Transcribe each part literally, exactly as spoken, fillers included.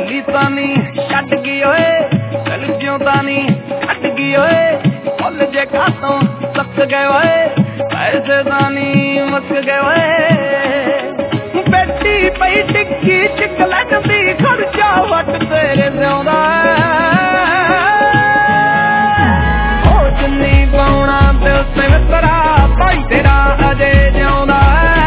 भोली तानी छट गई ओए दिल क्यों तानी कट गई ओए फुल जे खातों सक गए ओए पैसे तानी मक गए ओए बेटी पई टिक्की चिकलट दी खर्चा वट तेरे जिंदा ओ जिन्नी पाउना दिल ते मित्रा भाई तेरा अजे जिंदा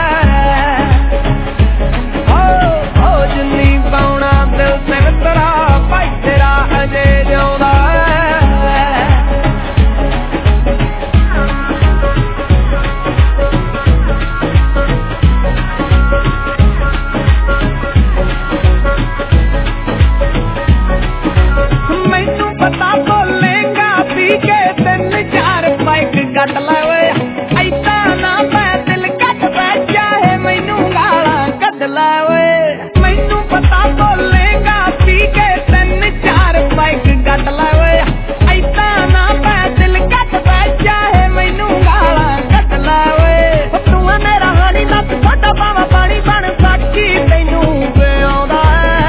कट लावे ऐसा ना मैं दिल कट बैठा है मैनू गाला कट लावे मैनू पता बोलेगा पी के तीन चार बाइक कट लावे ऐसा ना मैं दिल कट बैठा है मैनू गाला कट लावे तू मेरा हानी ना छोटा पावा पानी बन साकी तैनू बेआउंदा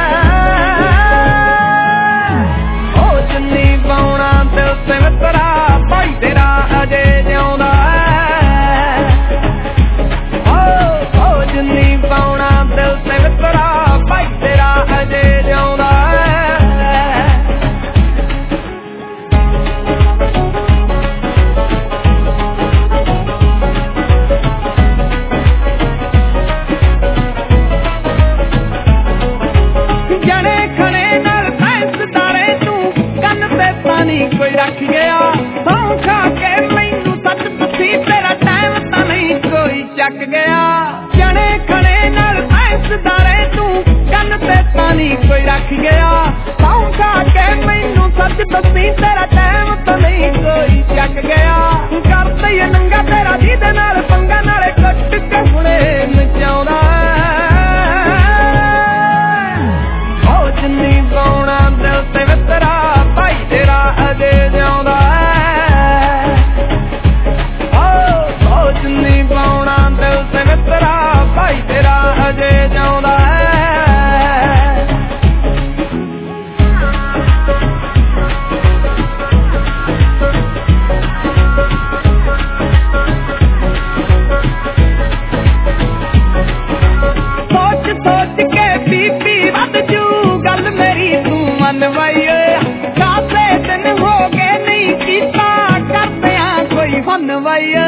ओ जिन्नी पाउना दिल ते मित्रा भाई तेरा अजे कोई रख गया सौं खा के मैनू सच दसी तेरा टाइम तो नहीं कोई चक गया जने खने नाल फैसदारे तू कन ते पानी कोई रख गया सौं खा के मैनू सच दसी तेरा टाइम तो नहीं कोई चक गया करते ही नंगा तेरा दीदे नाल पंगा नाले कट के हुणे नचाउंदा ओ जिन्नी पाउना दिल ते मित्रा भाई तेरा अजे जिंदा ओ जिन्नी पाउना दिल ते मित्रा भाई तेरा अजे जिंदा सोच सोच के बीपी वध जू गल मेरी तू मन वई काफे दिन हो गए नहीं कीता करते कोई फन वई